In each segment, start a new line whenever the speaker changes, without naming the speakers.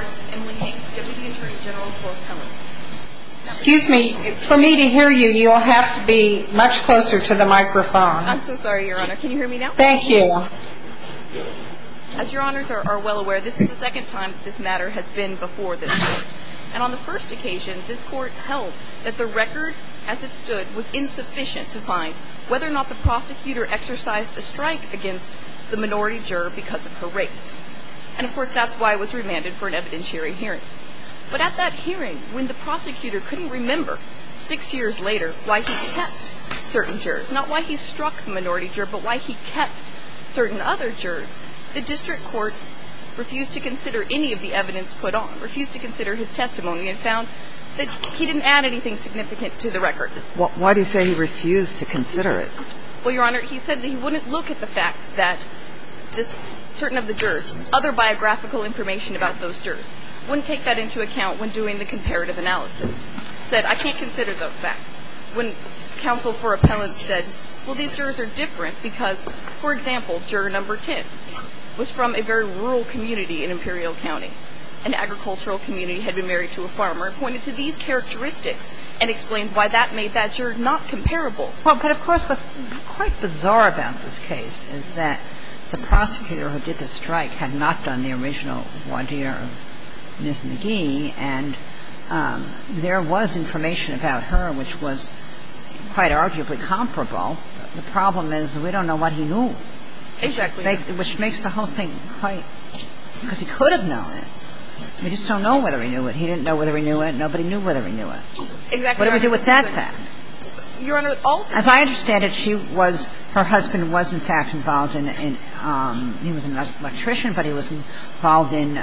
Court, Emily Hanks, Deputy Attorney General for Appellant.
Excuse me, for me to hear you, you'll have to be much closer to the microphone.
I'm so sorry, Your Honor. Can you hear me now?
Thank you.
As Your Honors are well aware, this is the second time this matter has been before this Court. And on the first occasion, this Court held that the record, as it stood, was insufficient to find whether or not the prosecutor exercised a strike against the minority juror because of her race. And, of course, that's why it was remanded for an evidentiary hearing. But at that hearing, when the prosecutor couldn't remember 6 years later why he kept certain jurors, not why he struck the minority juror, but why he kept certain other jurors, the district court refused to consider any of the evidence put on, refused to consider his testimony, and found that he didn't add anything significant to the record.
Why do you say he refused to consider it?
Well, Your Honor, he said that he wouldn't look at the fact that certain of the jurors, other biographical information about those jurors, wouldn't take that into account when doing the comparative analysis. Said, I can't consider those facts. When counsel for appellants said, well, these jurors are different because, for example, juror number 10 was from a very rural community in Imperial County. An agricultural community, had been married to a farmer, pointed to these characteristics and explained why that made that juror not comparable.
Well, but of course what's quite bizarre about this case is that the prosecutor who did the strike had not done the original voir dire of Ms. McGee, and there was information about her which was quite arguably comparable. The problem is we don't know what he knew.
Exactly.
Which makes the whole thing quite – because he could have known it. We just don't know whether he knew it. He didn't know whether he knew it. Nobody knew whether he knew it.
Exactly.
What do we do with that fact?
Your Honor, all –
As I understand it, her husband was in fact involved in he was an electrician, but he was involved in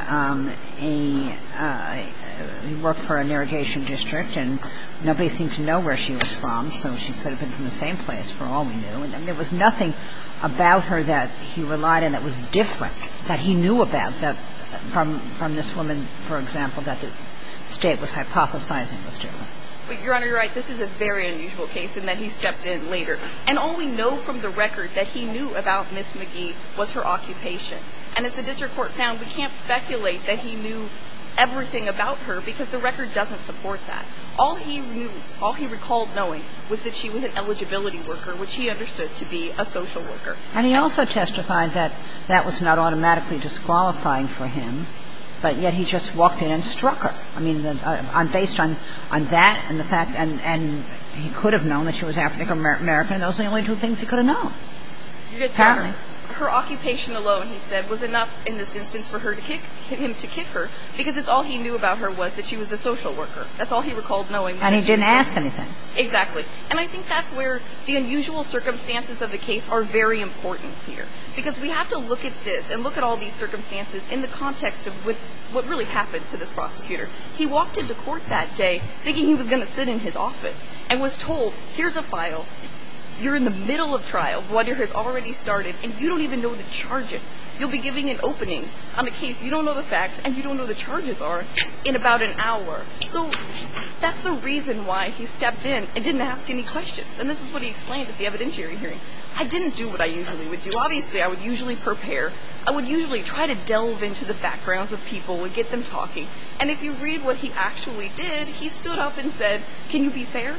he worked for an irrigation district, and nobody seemed to know where she was from, so she could have been from the same place for all we knew. And there was nothing about her that he relied on that was different, that he knew about, that from this woman, for example, that the State was hypothesizing was different.
But, Your Honor, you're right. This is a very unusual case in that he stepped in later. And all we know from the record that he knew about Ms. McGee was her occupation. And as the district court found, we can't speculate that he knew everything about her because the record doesn't support that. All he knew, all he recalled knowing was that she was an eligibility worker, which he understood to be a social worker.
And he also testified that that was not automatically disqualifying for him, but yet he just walked in and struck her. I mean, based on that and the fact, and he could have known that she was African American, and those are the only two things he could have known. Apparently.
Her occupation alone, he said, was enough in this instance for him to kick her, because it's all he knew about her was that she was a social worker. That's all he recalled knowing.
And he didn't ask anything.
Exactly. And I think that's where the unusual circumstances of the case are very important here, because we have to look at this and look at all these circumstances in the context of what really happened to this prosecutor. He walked into court that day thinking he was going to sit in his office and was told, here's a file. You're in the middle of trial. Voir dire has already started, and you don't even know the charges. You'll be giving an opening on a case. You don't know the facts, and you don't know the charges are in about an hour. So that's the reason why he stepped in and didn't ask any questions. And this is what he explained at the evidentiary hearing. I didn't do what I usually would do. Obviously, I would usually prepare. I would usually try to delve into the backgrounds of people and get them talking. And if you read what he actually did, he stood up and said, can you be fair?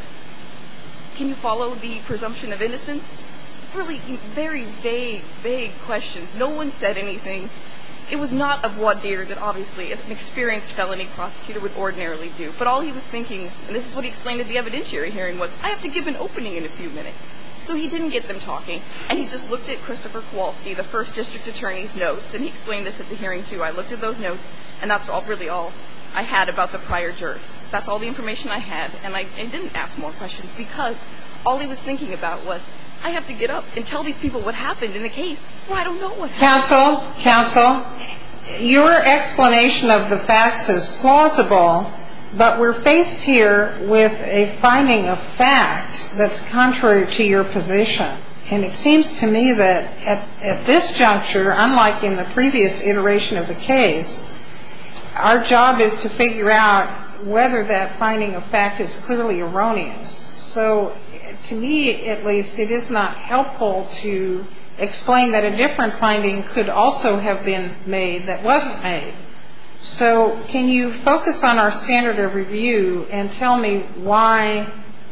Can you follow the presumption of innocence? Really very vague questions. No one said anything. It was not a voir dire that obviously an experienced felony prosecutor would ordinarily do. But all he was thinking, and this is what he explained at the evidentiary hearing, was, I have to give an opening in a few minutes. So he didn't get them talking, and he just looked at Christopher Kowalski, the first district attorney's notes, and he explained this at the hearing too. I looked at those notes, and that's really all I had about the prior jurors. That's all the information I had, and I didn't ask more questions because all he was thinking about was, I have to get up and tell these people what happened in the case. Well, I don't know what happened.
Counsel, your explanation of the facts is plausible, but we're faced here with a finding of fact that's contrary to your position. And it seems to me that at this juncture, unlike in the previous iteration of the case, our job is to figure out whether that finding of fact is clearly erroneous. So to me, at least, it is not helpful to explain that a different finding could also have been made that wasn't made. So can you focus on our standard of review and tell me why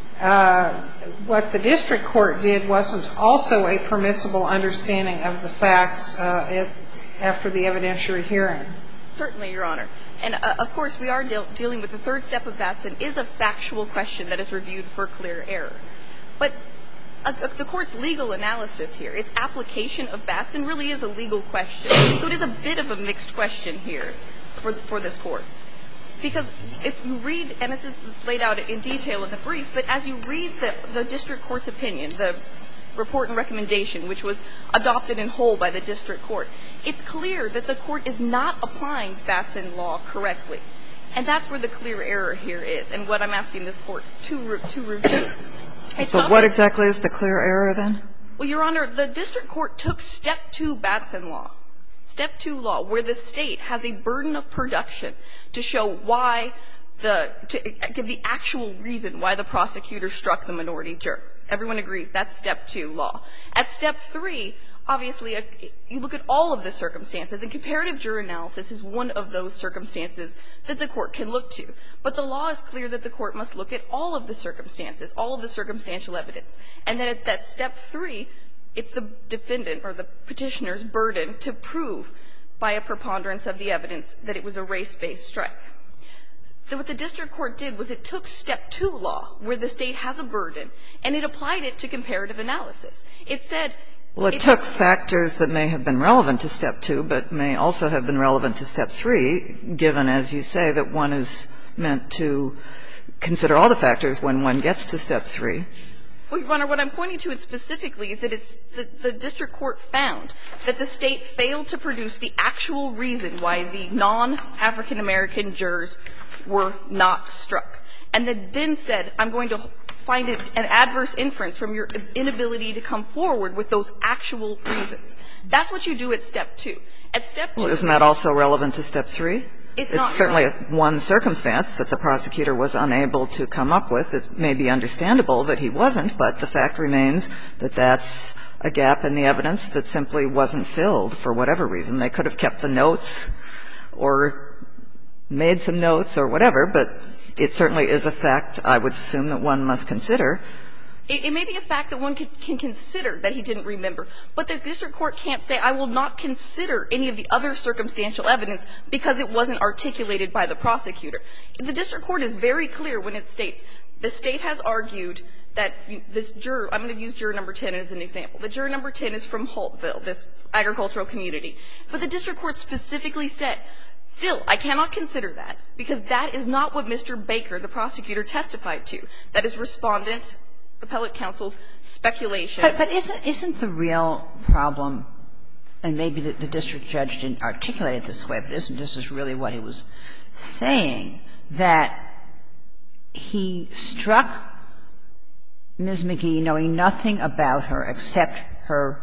what the district court did wasn't also a permissible understanding of the facts after the evidentiary hearing?
Certainly, Your Honor. And, of course, we are dealing with the third step of Batson is a factual question that is reviewed for clear error. But the Court's legal analysis here, its application of Batson really is a legal question. So it is a bit of a mixed question here for this Court. Because if you read, and this is laid out in detail in the brief, but as you read the district court's opinion, the report and recommendation, which was adopted in whole by the district court, it's clear that the Court is not applying Batson law correctly. And that's where the clear error here is, and what I'm asking this Court to review.
So what exactly is the clear error, then?
Well, Your Honor, the district court took Step 2 Batson law, Step 2 law, where the State has a burden of production to show why to give the actual reason why the prosecutor struck the minority juror. Everyone agrees that's Step 2 law. At Step 3, obviously, you look at all of the circumstances, and comparative juror analysis is one of those circumstances that the Court can look to. But the law is clear that the Court must look at all of the circumstances, all of the circumstantial evidence. And then at that Step 3, it's the defendant or the petitioner's burden to prove by a preponderance of the evidence that it was a race-based strike. So what the district court did was it took Step 2 law, where the State has a burden, and it applied it to comparative analysis. It said
Well, it took factors that may have been relevant to Step 2, but may also have been relevant to Step 3, given, as you say, that one is meant to consider all the factors when one gets to Step 3.
Well, Your Honor, what I'm pointing to it specifically is that the district court found that the State failed to produce the actual reason why the non-African-American jurors were not struck, and then said, I'm going to find it an adverse inference from your inability to come forward with those actual reasons. That's what you do at Step 2. At Step 2
Well, isn't that also relevant to Step 3?
It's not.
It's certainly one circumstance that the prosecutor was unable to come up with. It may be understandable that he wasn't, but the fact remains that that's a gap in the evidence that simply wasn't filled for whatever reason. They could have kept the notes or made some notes or whatever, but it certainly is a fact I would assume that one must consider.
It may be a fact that one can consider that he didn't remember, but the district court can't say, I will not consider any of the other circumstantial evidence because it wasn't articulated by the prosecutor. The district court is very clear when it states the State has argued that this juror – I'm going to use juror number 10 as an example. The juror number 10 is from Holtville, this agricultural community. But the district court specifically said, still, I cannot consider that because that is not what Mr. Baker, the prosecutor, testified to. That is Respondent Appellate Counsel's speculation.
But isn't the real problem, and maybe the district judge didn't articulate it this way, but isn't this really what he was saying, that he struck Ms. McGee knowing nothing about her except her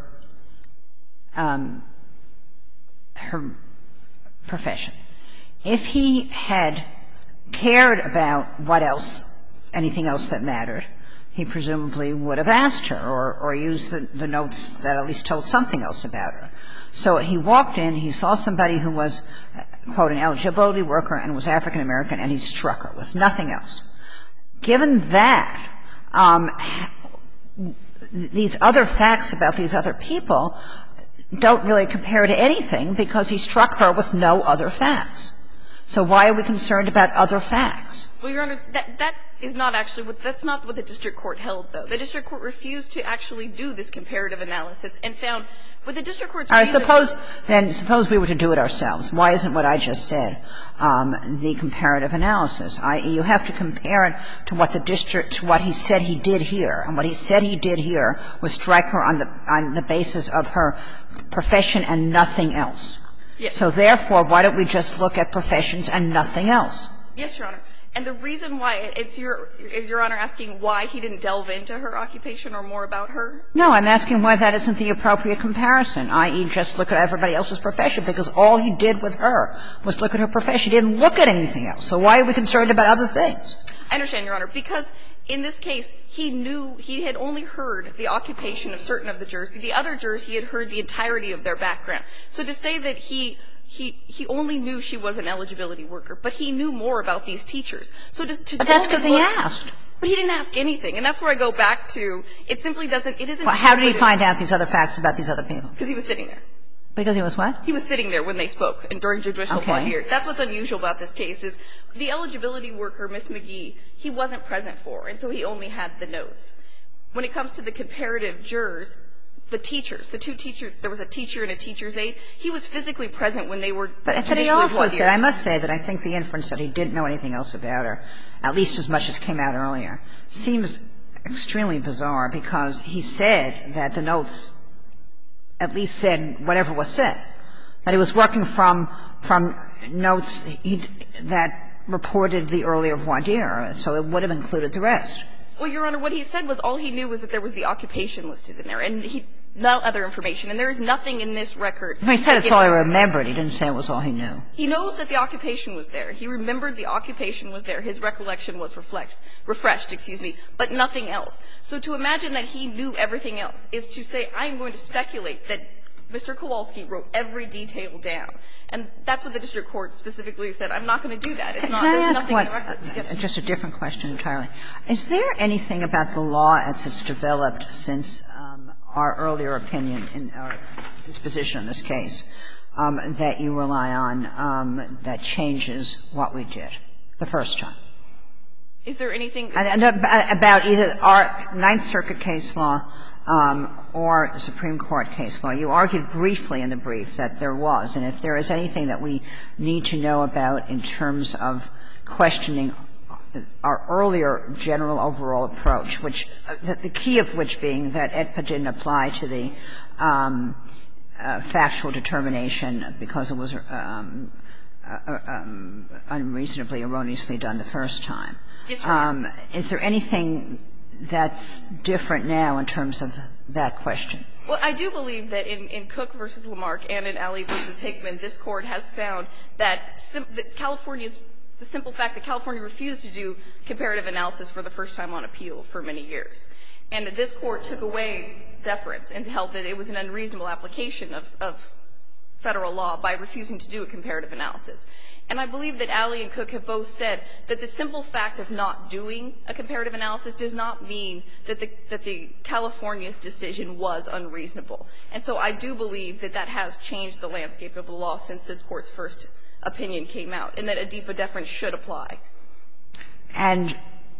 profession. If he had cared about what else, anything else that mattered, he presumably would have asked her or used the notes that at least told something else about her. So he walked in, he saw somebody who was, quote, an eligibility worker and was African American, and he struck her with nothing else. Given that, these other facts about these other people don't really compare to anything because he struck her with no other facts. So why are we concerned about other facts?
Well, Your Honor, that is not actually what – that's not what the district court held, though. The district court refused to actually do this comparative analysis and found what the district court's reason was.
All right. Suppose we were to do it ourselves. Why isn't what I just said the comparative analysis, i.e., you have to compare it to what the district – to what he said he did here. And what he said he did here was strike her on the basis of her profession and nothing else.
Yes.
So therefore, why don't we just look at professions and nothing else?
Yes, Your Honor. And the reason why is Your Honor asking why he didn't delve into her occupation or more about her?
No, I'm asking why that isn't the appropriate comparison, i.e., just look at everybody else's profession, because all he did with her was look at her profession. He didn't look at anything else. So why are we concerned about other things?
I understand, Your Honor, because in this case, he knew he had only heard the occupation of certain of the jurors. The other jurors, he had heard the entirety of their background. So to say that he he only knew she was an eligibility worker, but he knew more about these teachers. So
But that's because he asked.
But he didn't ask anything. And that's where I go back to, it simply doesn't, it isn't.
Well, how did he find out these other facts about these other people?
Because he was sitting there.
Because he was what?
He was sitting there when they spoke and during judicial voir dire. That's what's unusual about this case is the eligibility worker, Ms. McGee, he wasn't present for, and so he only had the notes. When it comes to the comparative jurors, the teachers, the two teachers, there was a teacher and a teacher's aide, he was physically present when they were
But he also said, I must say that I think the inference that he didn't know anything else about her, at least as much as came out earlier, seems extremely bizarre because he said that the notes at least said whatever was said, that he was working from notes that reported the earlier voir dire, so it would have included the rest.
Well, Your Honor, what he said was all he knew was that there was the occupation listed in there, and no other information. And there is nothing in this record.
He said it's all he remembered. He didn't say it was all he knew.
He knows that the occupation was there. He remembered the occupation was there. His recollection was refreshed, but nothing else. So to imagine that he knew everything else is to say, I'm going to speculate that Mr. Kowalski wrote every detail down. And that's what the district court specifically said. I'm not going to do that. It's not, there's nothing in the record.
Yes. Just a different question entirely. Is there anything about the law as it's developed since our earlier opinion in our disposition in this case that you rely on that changes what we did the first time?
Is there anything
about either our Ninth Circuit case law or Supreme Court case law? You argued briefly in the brief that there was, and if there is anything that we need to know about in terms of questioning our earlier general overall approach, which the key of which being that AEDPA didn't apply to the factual determination because it was unreasonably erroneously done the first time. Is there anything that's different now in terms of that question?
Well, I do believe that in Cook v. Lamarck and in Alley v. Hickman, this Court has found that California's the simple fact that California refused to do comparative analysis for the first time on appeal for many years. And that this Court took away deference and held that it was an unreasonable application of Federal law by refusing to do a comparative analysis. And I believe that Alley and Cook have both said that the simple fact of not doing a comparative analysis does not mean that the California's decision was unreasonable. And so I do believe that that has changed the landscape of the law since this Court's first opinion came out, and that AEDPA deference should apply.
And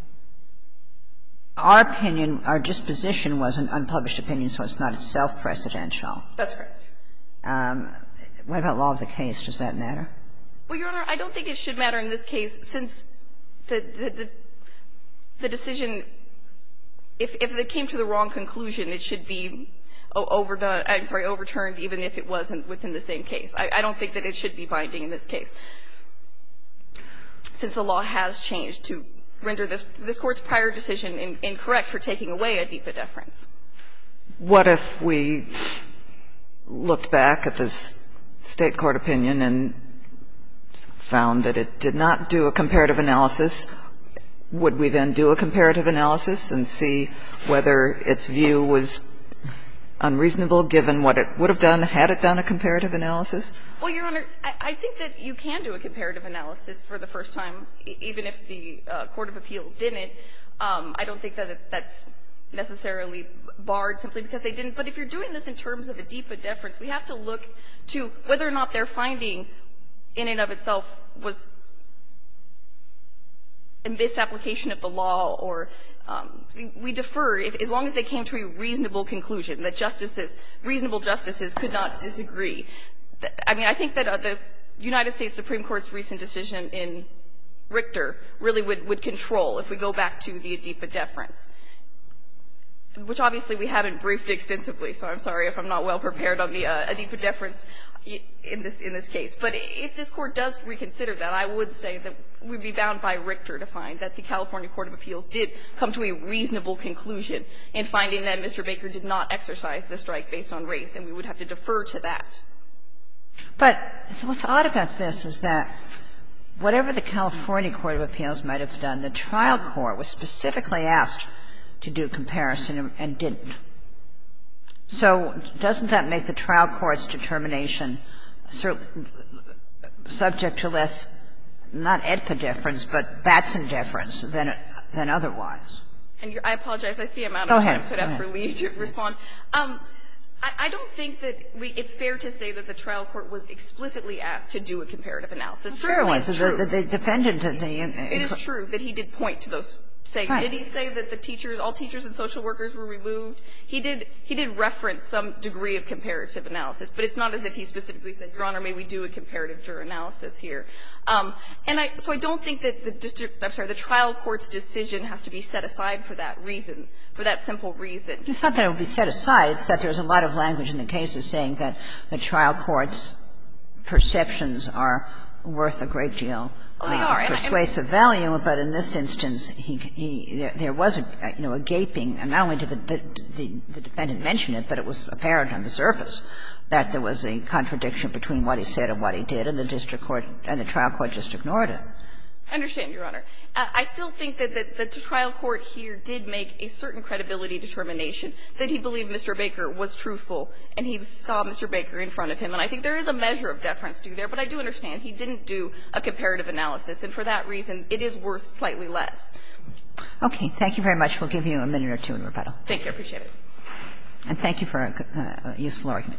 our opinion, our disposition was an unpublished opinion, so it's not itself precedential.
That's correct.
What about law of the case? Does that matter?
Well, Your Honor, I don't think it should matter in this case since the decision, if it came to the wrong conclusion, it should be overturned even if it wasn't within the same case. I don't think that it should be binding in this case, since the law has changed to render this Court's prior decision incorrect for taking away AEDPA deference.
What if we looked back at this State court opinion and found that it did not do a comparative analysis? Would we then do a comparative analysis and see whether its view was unreasonable given what it would have done had it done a comparative analysis?
Well, Your Honor, I think that you can do a comparative analysis for the first time, even if the court of appeal didn't. I don't think that that's necessarily barred simply because they didn't. But if you're doing this in terms of AEDPA deference, we have to look to whether or not their finding in and of itself was a misapplication of the law, or we defer as long as they came to a reasonable conclusion that reasonable justices could not disagree. I mean, I think that the United States Supreme Court's recent decision in Richter really would control if we go back to the AEDPA deference, which obviously we haven't briefed extensively, so I'm sorry if I'm not well prepared on the AEDPA deference in this case. But if this Court does reconsider that, I would say that we'd be bound by Richter to find that the California Court of Appeals did come to a reasonable conclusion in finding that Mr. Baker did not exercise the strike based on race, and we would have to defer to that.
But so what's odd about this is that whatever the California Court of Appeals might have done, the trial court was specifically asked to do comparison and didn't. So doesn't that make the trial court's determination subject to less, not AEDPA deference, but Batson deference than otherwise.
And I apologize. I see I'm out of time, so I'd ask for leave to respond. I don't think that it's fair to say that the trial court was explicitly asked to do a comparative analysis. Certainly it's true.
The defendant
It is true that he did point to those saying.
Right.
Did he say that the teachers, all teachers and social workers were removed? He did reference some degree of comparative analysis, but it's not as if he specifically said, Your Honor, may we do a comparative juror analysis here. So I don't think that the trial court's decision has to be set aside for that reason, for that simple reason.
It's not that it would be set aside. It's that there's a lot of language in the cases saying that the trial court's perceptions are worth a great deal of persuasive value, but in this instance, there was a gaping, and not only did the defendant mention it, but it was apparent on the surface that there was a contradiction between what he said and what he did, and the district court and the trial court just ignored it.
I understand, Your Honor. I still think that the trial court here did make a certain credibility determination that he believed Mr. Baker was truthful, and he saw Mr. Baker in front of him. And I think there is a measure of deference due there, but I do understand he didn't do a comparative analysis, and for that reason, it is worth slightly less.
Okay. Thank you very much. We'll give you a minute or two in rebuttal.
Thank you. I appreciate it.
And thank you for a useful argument.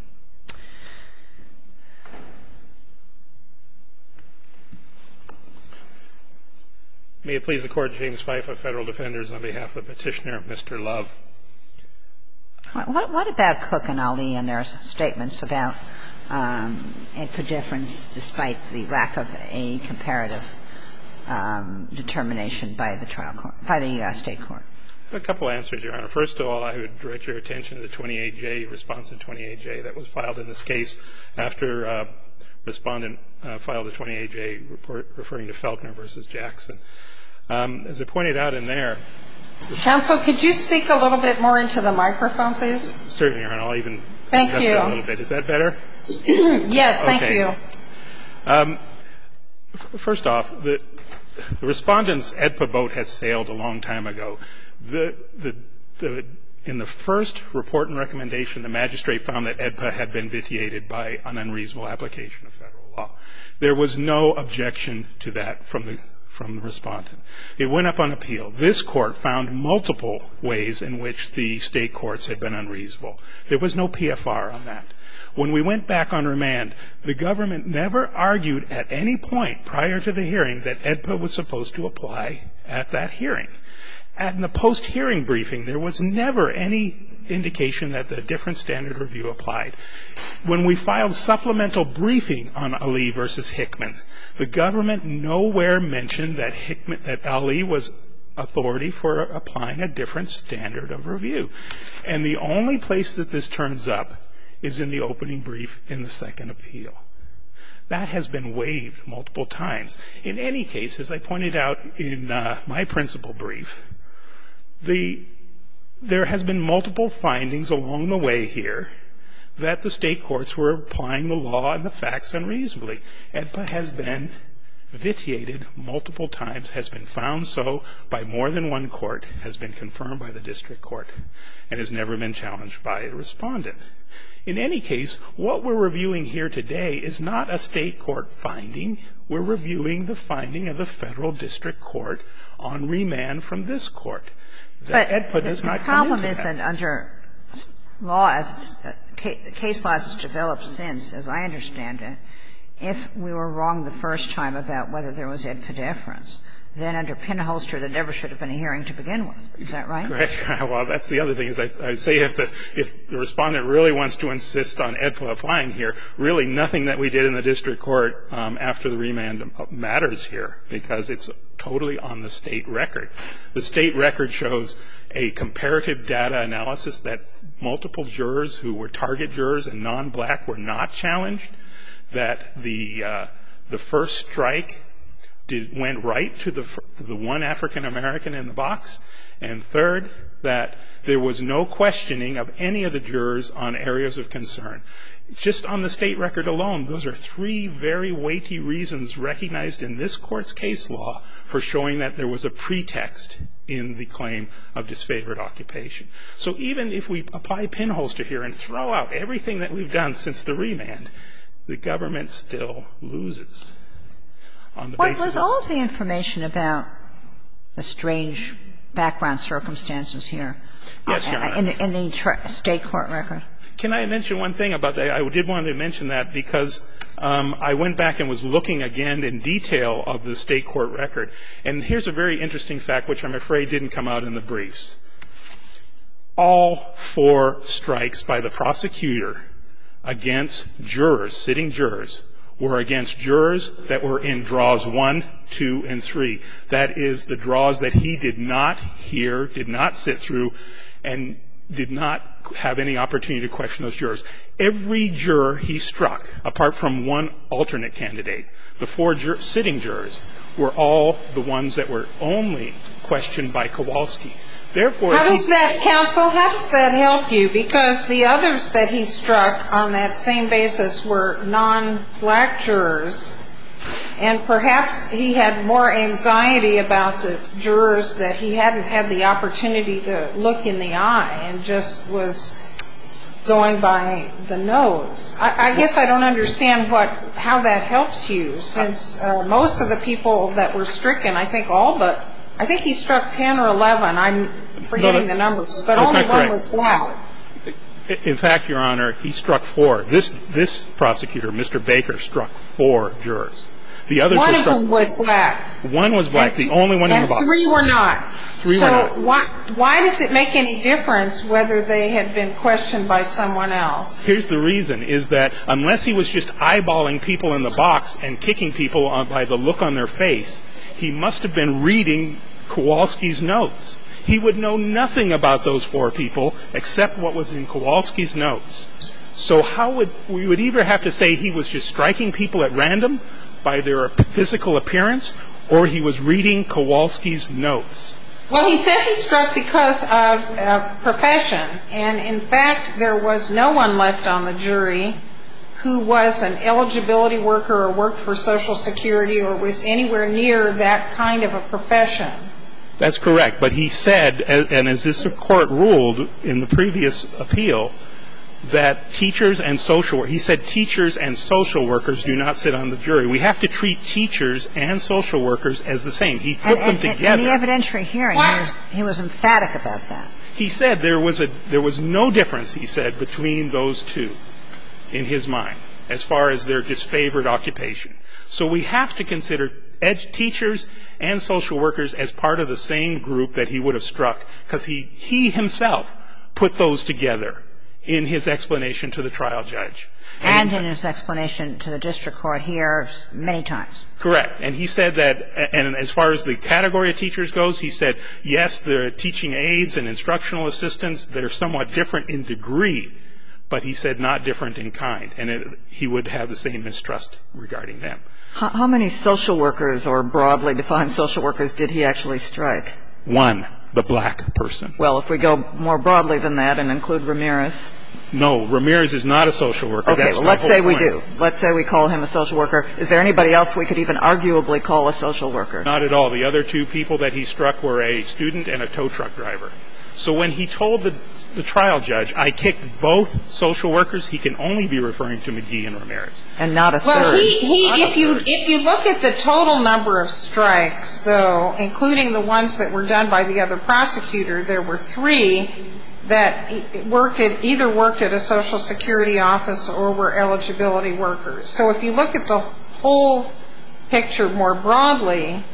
May it please the Court, James Fife of Federal Defenders, on behalf of the Petitioner, Mr. Love.
What about Cook and Ali and their statements about AEDPA deference despite the lack of a comparative determination by the trial court, by the State court?
A couple answers, Your Honor. First of all, I would direct your attention to the 28J, response to 28J that was filed in this case after Respondent filed a 28J report referring to Felkner v. Jackson. As I pointed out in there.
Counsel, could you speak a little bit more into the microphone, please?
Certainly, Your Honor. I'll even
adjust
it a little bit. Is that better?
Yes, thank you.
First off, the Respondent's AEDPA boat has sailed a long time ago. In the first report and recommendation, the magistrate found that AEDPA had been vitiated by an unreasonable application of Federal law. There was no objection to that from the Respondent. It went up on appeal. This Court found multiple ways in which the State courts had been unreasonable. There was no PFR on that. When we went back on remand, the government never argued at any point prior to the hearing that AEDPA was supposed to apply at that hearing. In the post-hearing briefing, there was never any indication that the different standard review applied. When we filed supplemental briefing on Ali v. Hickman, the government nowhere mentioned that Ali was authority for applying a different standard of review. And the only place that this turns up is in the opening brief in the second appeal. That has been waived multiple times. In any case, as I pointed out in my principal brief, there has been multiple findings along the way here that the State courts were applying the law and the facts unreasonably. AEDPA has been vitiated multiple times, has been found so by more than one court, has been confirmed by the district court, and has never been challenged by a Respondent. In any case, what we're reviewing here today is not a State court finding. We're reviewing the finding of the Federal district court on remand from this court. AEDPA does not come into that.
But the problem is that under law as it's case law as it's developed since, as I understand it, if we were wrong the first time about whether there was AEDPA deference, then under Pinholster there never should have been a hearing to begin with. Is that right?
Correct. Well, that's the other thing, is I say if the Respondent really wants to insist on AEDPA applying here, really nothing that we did in the district court after the remand matters here, because it's totally on the State record. The State record shows a comparative data analysis that multiple jurors who were target jurors and non-black were not challenged, that the first strike went right to the one African-American in the box, and third, that there was no questioning of any of the jurors on areas of concern. Just on the State record alone, those are three very weighty reasons recognized in this Court's case law for showing that there was a pretext in the claim of disfavored occupation. So even if we apply Pinholster here and throw out everything that we've done since the remand, the government still loses.
What was all of the information about the strange background circumstances here?
Yes, Your Honor.
In the State court record?
Can I mention one thing about that? I did want to mention that because I went back and was looking again in detail of the State court record. And here's a very interesting fact, which I'm afraid didn't come out in the briefs. All 4 strikes by the prosecutor against jurors, sitting jurors, were against jurors that were in draws 1, 2, and 3. That is the draws that he did not hear, did not sit through, and did not have any opportunity to question those jurors. Every juror he struck, apart from one alternate candidate, the 4 sitting jurors were all the ones that were only questioned by Kowalski. Therefore,
how does that, counsel, how does that help you? Because the others that he struck on that same basis were non-black jurors, and perhaps he had more anxiety about the jurors that he hadn't had the opportunity to look in the eye and just was going by the nose. I guess I don't understand how that helps you, since most of the people that were stricken, I think he struck 10 or 11. I'm forgetting the numbers, but only one was black.
In fact, Your Honor, he struck 4. This prosecutor, Mr. Baker, struck 4 jurors. The others
one
were
of them was black.
One was black, the only one in the box.
And 3 were not.
3 were not.
So why does it make any difference whether they had been questioned by someone else?
Here's the reason, is that unless he was just eyeballing people in the box and kicking people by the look on their face, he must have been reading Kowalski's notes. He would know nothing about those 4 people except what was in Kowalski's notes. So we would either have to say he was just striking people at random by their physical appearance, or he was reading Kowalski's notes.
Well, he says he struck because of profession, and in fact there was no one left on the jury who was an eligibility worker or worked for Social Security or was anywhere near that kind of a profession.
That's correct. But he said, and as this court ruled in the previous appeal, that teachers and social workers, he said teachers and social workers do not sit on the jury. We have to treat teachers and social workers as the same. He put them together.
In the evidentiary hearing, he was emphatic about that.
He said there was no difference, he said, between those 2 in his mind as far as their disfavored occupation. So we have to consider teachers and social workers as part of the same group that he would have struck, because he himself put those together in his explanation to the trial judge.
And in his explanation to the district court here many times.
Correct. And he said that, and as far as the category of teachers goes, he said, yes, the teaching aides and instructional assistants, they're somewhat different in degree, but he said not different in kind. And he would have the same mistrust regarding them.
How many social workers or broadly defined social workers did he actually strike?
1, the black person.
Well, if we go more broadly than that and include Ramirez.
No, Ramirez is not a social worker.
Okay,
That's
well, let's say we
point.
do. Let's say we call him a social worker. Is there anybody else we could even arguably call a social worker?
Not at all. The other 2 people that he struck were a student and a tow truck driver. So when he told the trial judge, I kicked both social workers, he can only be referring to McGee and Ramirez.
And not a third.
Well, if you look at the total number of strikes, though, including the ones that were done by the other prosecutor, there were 3 that either worked at a Social Security office or were eligibility workers. So if you look at the whole picture more broadly,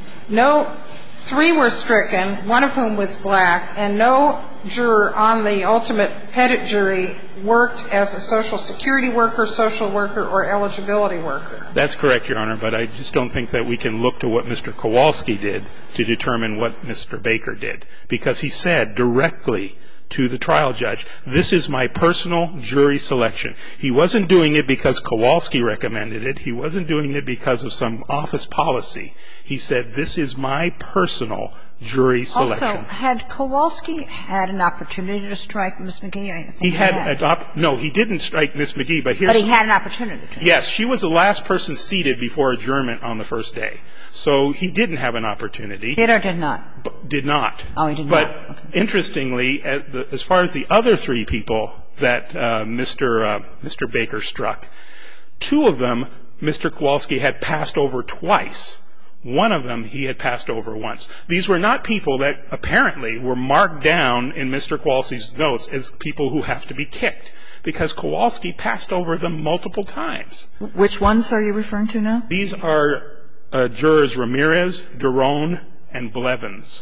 3 were stricken, one of whom was black, and no juror on the ultimate Pettit jury worked as a Social Security worker, social worker, or eligibility worker.
That's correct, Your Honor, but I just don't think that we can look to what Mr. Kowalski did to determine what Mr. Baker did, because he said directly to the trial judge, this is my personal jury selection. He wasn't doing it because Kowalski recommended it. He wasn't doing it because of some office policy. He said, this is my personal jury selection.
Also, had Kowalski had an opportunity to strike Ms. McGee? I think he had.
No, he didn't strike Ms. McGee, but
he had an opportunity to.
Yes, she was the last person seated before adjournment on the first day. So he didn't have an opportunity.
Did or did not?
Did not.
Oh, he did not.
But interestingly, as far as the other 3 people that Mr. Baker struck, Two of them, Mr. Kowalski had passed over twice. One of them he had passed over once. These were not people that apparently were marked down in Mr. Kowalski's notes as people who have to be kicked, because Kowalski passed over them multiple times.
Which ones are you referring to now?
These are jurors Ramirez, Daron, and Blevins.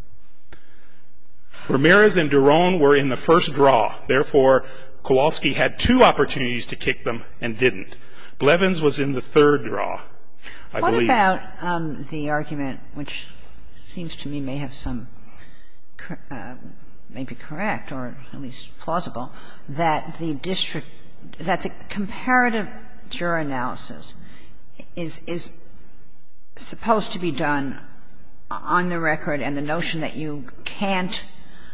Ramirez and Daron were in the first draw. Therefore, Kowalski had two opportunities to kick them and didn't. Blevins was in the third draw, I believe.
What about the argument, which seems to me may have some may be correct or at least plausible, that the comparative juror analysis is supposed to be done on the record, and the notion that you can't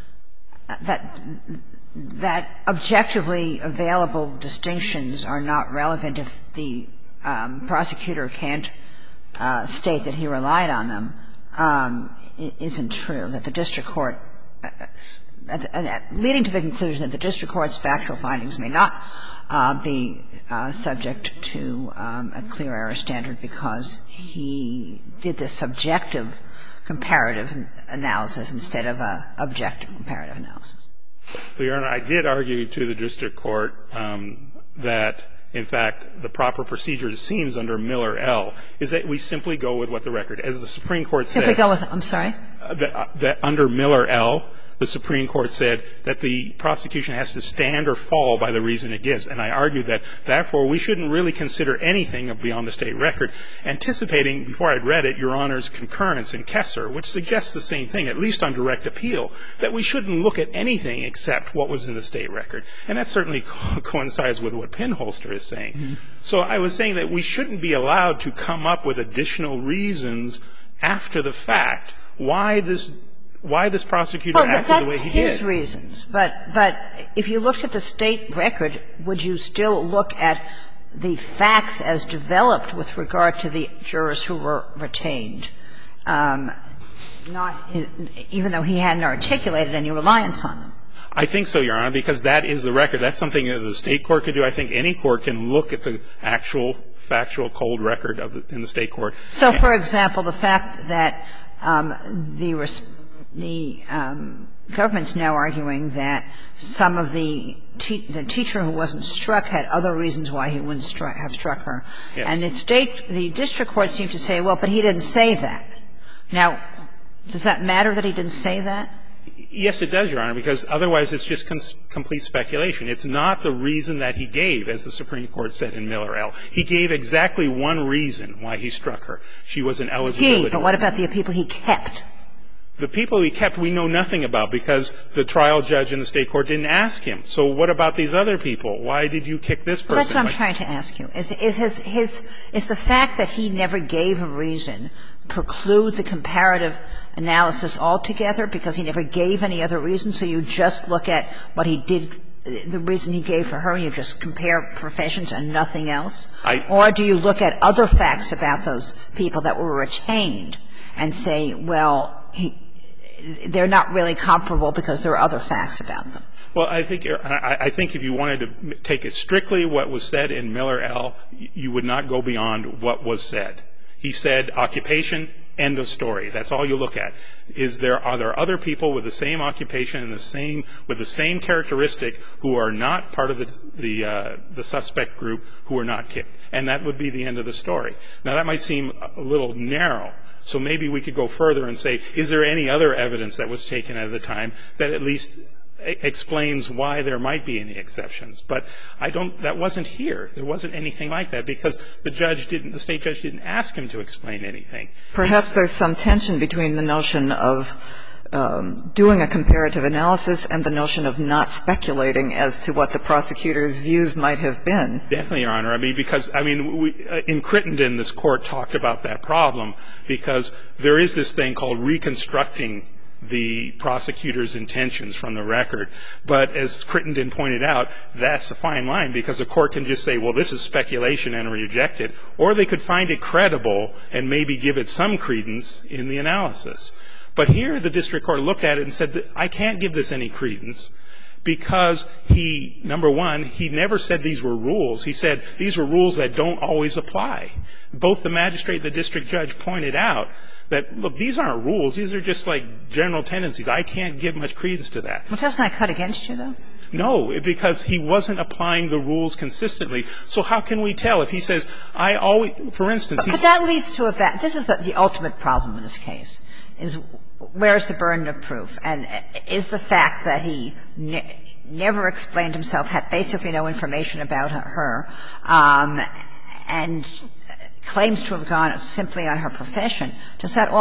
that objectively available distinctions are not relevant if the prosecutor can't state that he relied on them isn't true, that the district court leading to the conclusion that the district court's factual findings may not be subject to a clear error standard because he did this subjective comparative analysis instead of an objective comparative analysis.
Your Honor, I did argue to the district court that, in fact, the proper procedure, it seems, under Miller L., is that we simply go with what the record, as the Supreme Court said.
Simply go with, I'm sorry?
That under Miller L., the Supreme Court said that the prosecution has to stand or fall by the reason it gives. And I argued that, therefore, we shouldn't really consider anything beyond the State record, anticipating, before I'd read it, Your Honor's concurrence in Kessler, which suggests the same thing, at least on direct appeal, that we shouldn't look at anything except what was in the State record. And that certainly coincides with what Pinholster is saying. Mm-hmm. So I was saying that we shouldn't be allowed to come up with additional reasons after the fact why this prosecutor acted the way he did.
That's his reasons. But if you looked at the State record, would you still look at the facts as developed with regard to the jurors who were retained, not even though he hadn't articulated any reliance on them?
I think so, Your Honor, because that is the record. That's something that the State court could do. I think any court can look at the actual factual cold record in the State court.
So, for example, the fact that the government's now arguing that some of the teacher who wasn't struck had other reasons why he wouldn't have struck her.
Yes.
And the district court seemed to say, well, but he didn't say that. Now, does that matter that he didn't say that?
Yes, it does, Your Honor, because otherwise it's just complete speculation. It's not the reason that he gave, as the Supreme Court said in Miller L. He gave exactly one reason why he struck her. She was an eligibility.
But what about the people he kept?
The people he kept we know nothing about because the trial judge in the State court didn't ask him. So what about these other people? Why did you kick this person?
Well, that's what I'm trying to ask you. Is the fact that he never gave a reason preclude the comparative analysis altogether because he never gave any other reason, so you just look at what he did, the reason he gave for her, and you just compare professions and nothing else? Or do you look at other facts about those people that were retained and say, well, they're not really comparable because there are other facts about them?
Well, I think if you wanted to take it strictly what was said in Miller L., you would not go beyond what was said. He said occupation, end of story. That's all you look at. Are there other people with the same occupation and with the same characteristic who are not part of the suspect group who are not kicked? And that would be the end of the story. Now, that might seem a little narrow. So maybe we could go further and say, is there any other evidence that was taken at the time that at least explains why there might be any exceptions? But that wasn't here. There wasn't anything like that because the State judge didn't ask him to explain anything.
Perhaps there's some tension between the notion of doing a comparative analysis and the notion of not speculating as to what the prosecutor's views might have been.
Definitely, Your Honor. In Crittenden, this Court talked about that problem because there is this thing called reconstructing the prosecutor's intentions from the record. But as Crittenden pointed out, that's a fine line because a court can just say, well, this is speculation and reject it, or they could find it credible and maybe give it some credence in the analysis. But here the district court looked at it and said, I can't give this any credence Because he, number one, he never said these were rules. He said these were rules that don't always apply. Both the magistrate and the district judge pointed out that, look, these aren't rules. These are just like general tendencies. I can't give much credence to that.
Well, doesn't that cut against you, though?
No, because he wasn't applying the rules consistently. So how can we tell if he says, I always, for instance, he's.
But that leads to a fact. This is the ultimate problem in this case, is where's the burden of proof? And is the fact that he never explained himself, had basically no information about her, and claims to have gone simply on her profession, does that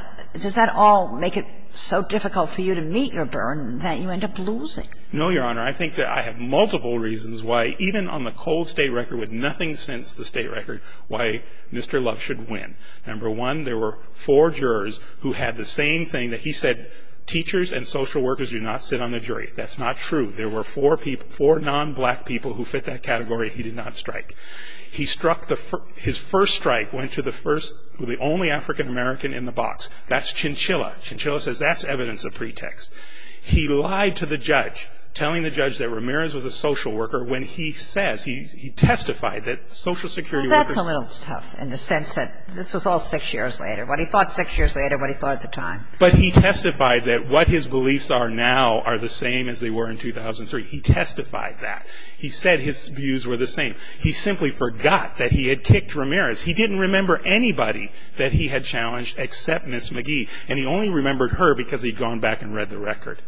all make it so difficult for you to meet your burden that you end up losing?
No, Your Honor. I think that I have multiple reasons why, even on the cold State record with nothing since the State record, why Mr. Love should win. Number one, there were 4 jurors who had the same thing that he said, teachers and social workers do not sit on the jury. That's not true. There were 4 non-black people who fit that category he did not strike. He struck his first strike went to the only African-American in the box. That's Chinchilla. Chinchilla says that's evidence of pretext. He lied to the judge, telling the judge that Ramirez was a social worker when he says he testified that Social Security workers.
Well, that's a little tough in the sense that this was all 6 years later. What he thought 6 years later, what he thought at the time.
But he testified that what his beliefs are now are the same as they were in 2003. He testified that. He said his views were the same. He simply forgot that he had kicked Ramirez. He didn't remember anybody that he had challenged except Ms. McGee, and he only remembered her because he'd gone back and read the record.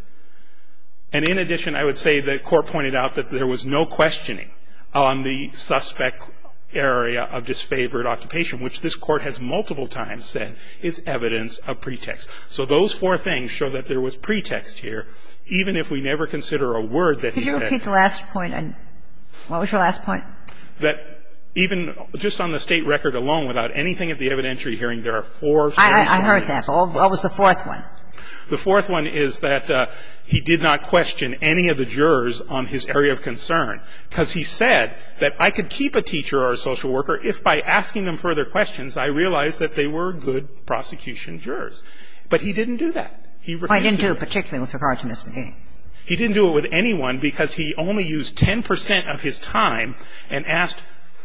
And in addition, I would say the court pointed out that there was no questioning on the suspect area of disfavored occupation, which this court has multiple times said is evidence of pretext. So those 4 things show that there was pretext here, even if we never consider a word that he said.
Could you repeat the last point? And what was your last point?
That even just on the State record alone, without anything at the evidentiary hearing, there are 4.
I heard that. What was the 4th one?
The 4th one is that he did not question any of the jurors on his area of concern, because he said that I could keep a teacher or a social worker if by asking them further questions I realized that they were good prosecution jurors. But he didn't do that. He refused to.
Well, he didn't do it particularly with regard to Ms. McGee.
He didn't do it with anyone because he only used 10% of his time and asked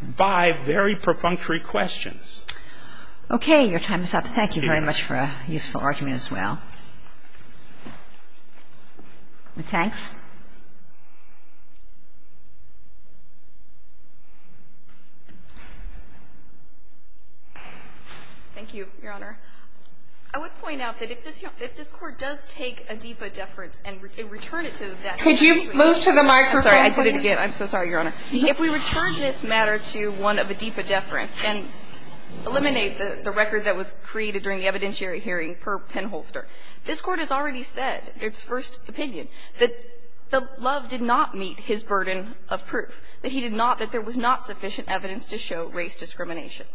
5 very perfunctory questions.
Okay. Your time is up. Thank you very much for a useful argument as well. Ms. Hanks.
Thank you, Your Honor. I would point out that if this Court does take a DEPA deference and return it to that.
Could you move to the microphone,
I'm sorry, I
please?
did it again. I'm so sorry, Your Honor. If we return this matter to one of a DEPA deference and eliminate the record that was created during the evidentiary hearing per Penholster, this Court has already said, its first opinion, that the Love did not meet his burden of proof, that there was not sufficient evidence to show race discrimination.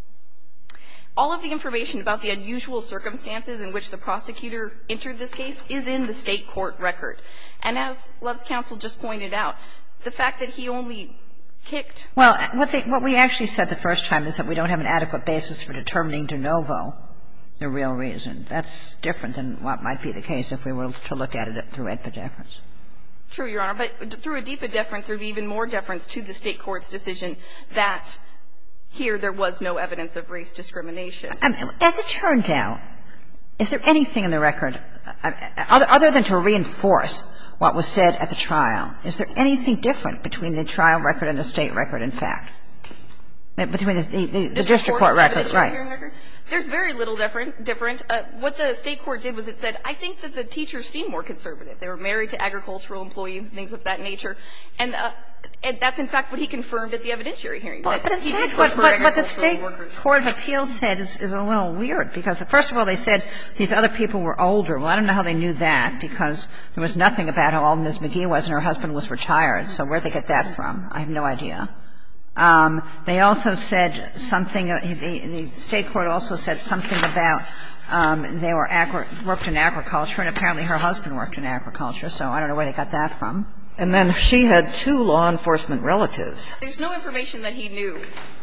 All of the information about the unusual circumstances in which the prosecutor entered this case is in the State court record. And as Love's counsel just pointed out, the fact that he only kicked.
Well, what we actually said the first time is that we don't have an adequate basis for determining de novo the real reason. That's different than what might be the case if we were to look at it through DEPA deference.
True, Your Honor. But through a DEPA deference, there would be even more deference to the State court's decision that here there was no evidence of race discrimination.
As it turned out, is there anything in the record, other than to reinforce what was said at the trial, is there anything different between the trial record and the State record, in fact? Between the district court record, right.
There's very little different. What the State court did was it said, I think that the teachers seem more conservative. They were married to agricultural employees and things of that nature. And that's, in fact, what he confirmed at the evidentiary hearing.
But in fact, what the State court of appeals said is a little weird, because first of all, they said these other people were older. Well, I don't know how they knew that, because there was nothing about how old Ms. McGee was and her husband was retired. So where'd they get that from? I have no idea. They also said something, the State court also said something about they worked in agriculture, and apparently her husband worked in agriculture, so I don't know where they got that from.
And then she had 2 law enforcement relatives.
There's no information that he knew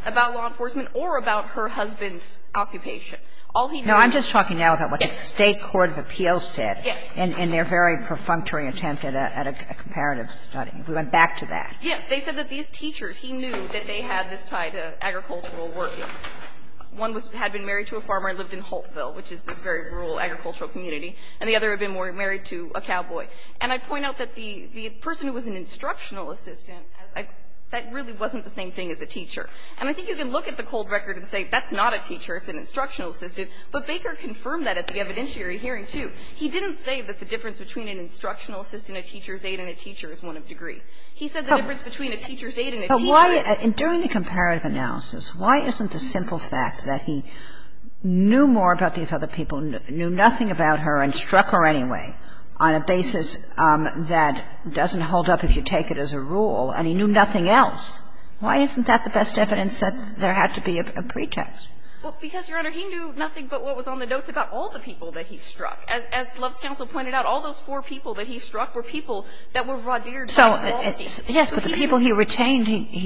about law enforcement or about her husband's occupation. All he knew.
No, I'm just talking now about what the State Court of Appeals said.
Yes.
In their very perfunctory attempt at a comparative study. If we went back to that.
Yes. They said that these teachers, he knew that they had this tie to agricultural working. One had been married to a farmer and lived in Holtville, which is this very rural agricultural community, and the other had been married to a cowboy. And I point out that the person who was an instructional assistant, that really wasn't the same thing as a teacher. And I think you can look at the cold record and say, that's not a teacher, it's an instructional assistant. But Baker confirmed that at the evidentiary hearing, too. He didn't say that the difference between an instructional assistant, a teacher's aide, and a teacher is one of degree. He said the difference between a teacher's aide and a teacher is.
But why, during the comparative analysis, why isn't the simple fact that he knew more about these other people, knew nothing about her, and struck her anyway, on a basis that doesn't hold up if you take it as a rule, and he knew nothing else? Why isn't that the best evidence that there had to be a pretext?
Well, because, Your Honor, he knew nothing but what was on the notes about all the people that he struck. As Love's counsel pointed out, all those 4 people that he struck were people that were vaudeered by Walstein.
Yes, but the people he retained,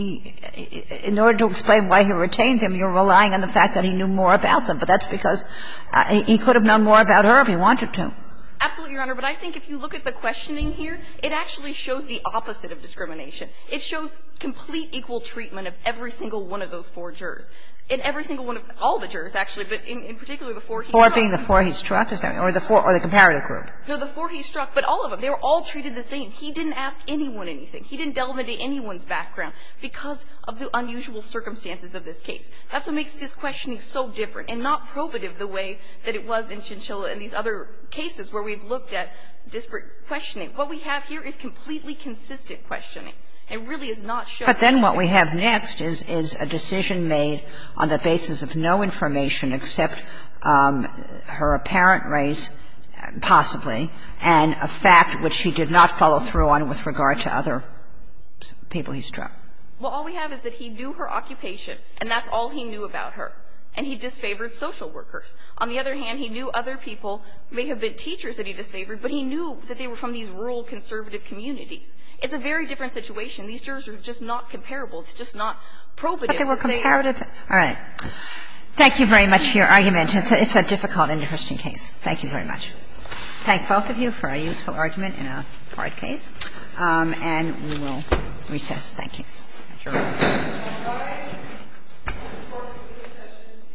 in order to explain why he retained them, you're relying on the fact that he knew more about them. But that's because he could have known more about her if he wanted to.
Absolutely, Your Honor. But I think if you look at the questioning here, it actually shows the opposite of discrimination. It shows complete equal treatment of every single one of those 4 jurors. In every single one of all the jurors, actually, but in particular the 4 he struck.
4 being the 4 he struck, is that, or the 4 or the comparative group?
No, the 4 he struck, but all of them. They were all treated the same. He didn't ask anyone anything. He didn't delve into anyone's background because of the unusual circumstances of this case. That's what makes this questioning so different and not probative the way that it was in Chinchilla and these other cases where we've looked at disparate questioning. What we have here is completely consistent questioning. It really is not showing.
But then what we have next is a decision made on the basis of no information except her apparent race, possibly, and a fact which she did not follow through on with regard to other people he struck.
Well, all we have is that he knew her occupation, and that's all he knew about her. And he disfavored social workers. On the other hand, he knew other people may have been teachers that he disfavored, but he knew that they were from these rural conservative communities. It's a very different situation. These jurors are just not comparable. It's just not probative.
But they were comparative. All right. Thank you very much for your argument. It's a difficult and interesting case. Thank you very much. Thank both of you for a useful argument in a hard case. And we will recess. Thank you.